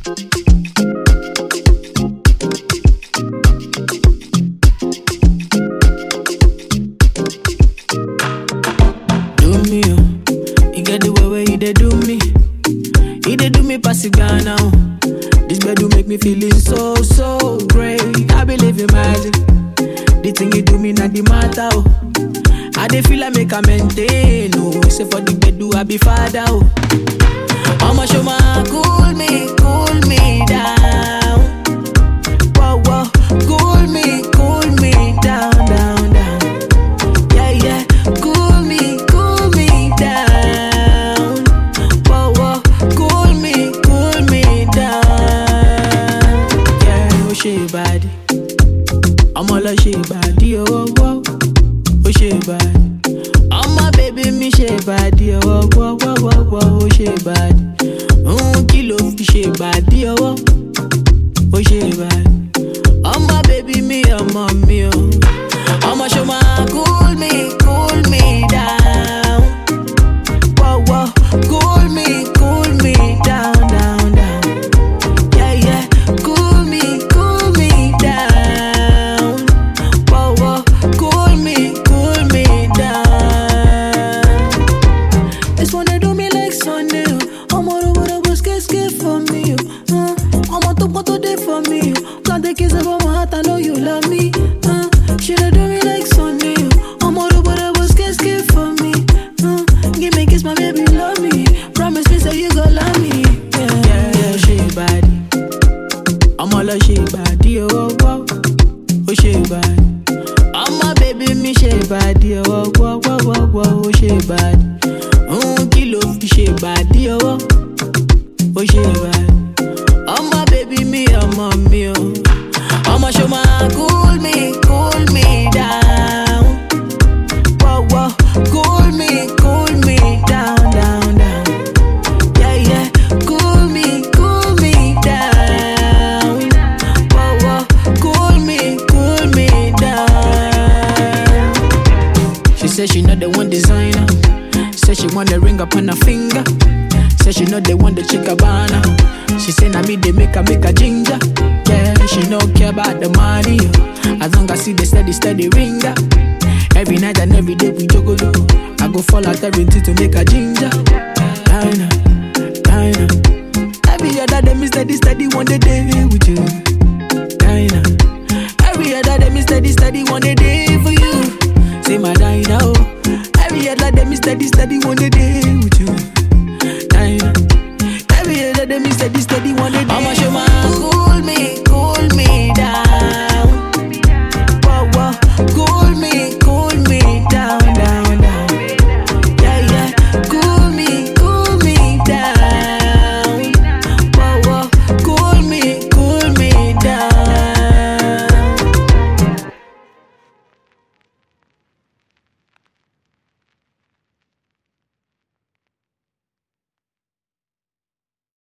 pass it down now. This bed do make me feeling so, so great. I believe in magic. The thing you do me not the matter, oh. I dey feel like make a maintain, oh. Say for the bed do I be father, oh. I'ma show my cool me down. Whoa, whoa, cool me down, down, down. Yeah, yeah, cool me down. Whoa, whoa, cool me down. Yeah, oh shit body. I'm all a shit body, oh, oh, oh shit body. I'm my baby, me shit body, oh, oh, oh, oh, oh, shit body. Kilo fi shit body, oh, oh shit body. I'm my baby, me, I'm on me, oh. I'ma show my cool me down. Whoa, whoa, cool me down, down, down. Yeah, yeah, cool me down. Whoa, whoa, cool me down. This one they do me like Sunday. I'm all over the skate for me. I'm on top of day for me. Can't take kiss about my heart, I know you love me. She do me like Sunday. I'm all over the skate for me. Give me kiss, my baby, love me. Promise me, say you gon' love me. Yeah, yeah, yeah, she body. I'm all a she body, oh, oh, oh, she body. I'm my baby, me she body, oh, oh, oh, oh, oh, she body. Kilo fi she body, oh, oh, she body. I'm my baby, me, I'm on me, oh. I'ma show my cool me down. Whoa, whoa, cool me down, down, down. Yeah, yeah, cool me down. Whoa, whoa, cool me down. She said she not the one designer. Said she want the ring up on her finger. Said she not the one the chick Cabana. She say na me they make a ginger. Yeah, she no care about the money, oh. As long as see the steady ringer. Every night and every day we juggle. I go fall out everything to make a ginger. Dinah. Every other day me steady one day with you. Dinah. Every other day me steady one day for you. Say my Dinah, oh. Every other day me steady one day with you. Dinah. Every other day me steady one day. I'ma show my